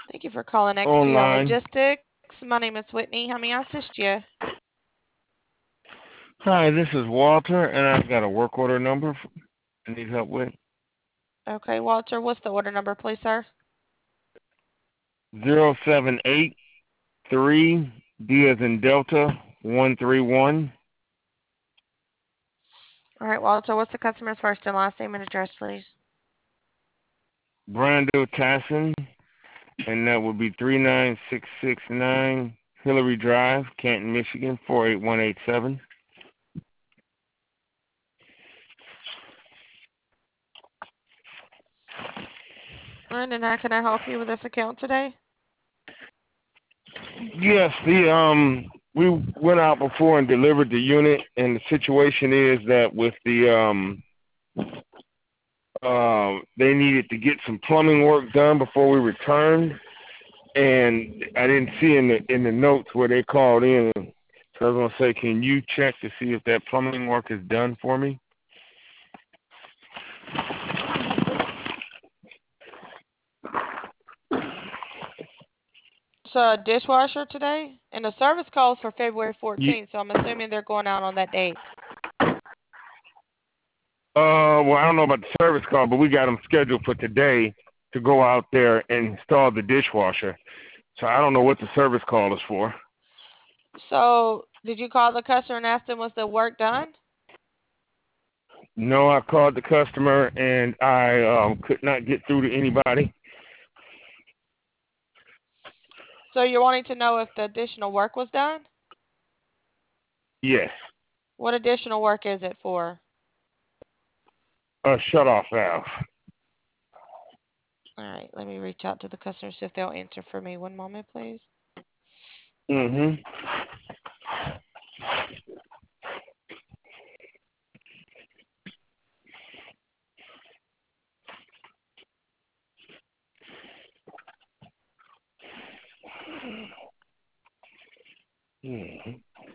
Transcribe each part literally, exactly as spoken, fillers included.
Thank you for calling X T L online. Logistics. My name is Whitney. How may I assist you? Hi, this is Walter, and I've got a work order number I need help with. Okay, Walter, what's the order number, please, sir? Zero seven eight three D as in Delta one three one. All right, Walter, what's the customer's first and last name and address, please? Brando Tassin, and that would be three nine six six nine Hillary Drive, Canton, Michigan four eight one eight seven. All right, and how can I help you with this account today? Yes, the um we went out before and delivered the unit, and the situation is that with the um uh, they needed to get some plumbing work done before we returned, and I didn't see in the in the notes where they called in. So I was gonna say, can you check to see if that plumbing work is done for me? So, a dishwasher today? And the service calls for February Yeah. fourteenth, so I'm assuming they're going out on that date. Uh, well, I don't know about the service call, but we got them scheduled for today to go out there and install the dishwasher. So I don't know what the service call is for. So, did you call the customer and ask them was the work done? No, I called the customer and I um, could not get through to anybody. So, you're wanting to know if the additional work was done? Yes, What additional work is it for? a shut-off valve. All right, let me reach out to the customer, see if they'll answer for me. One moment, please. Mm-hmm. Mm-hmm.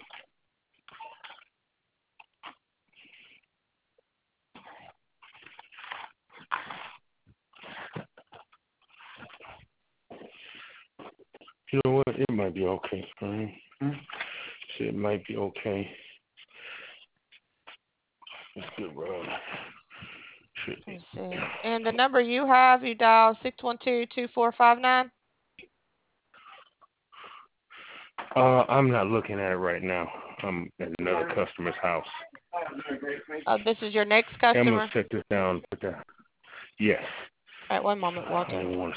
You know what? It might be okay, Frank. It might be okay. Let's get Rob. Let's see. And the number you have, you dial six one two, two four five nine? Uh, I'm not looking at it right now. I'm at another customer's house. Uh, this is your next I'm gonna customer. set this down. Put that. Yes. All right, one moment, I Walter. don't want to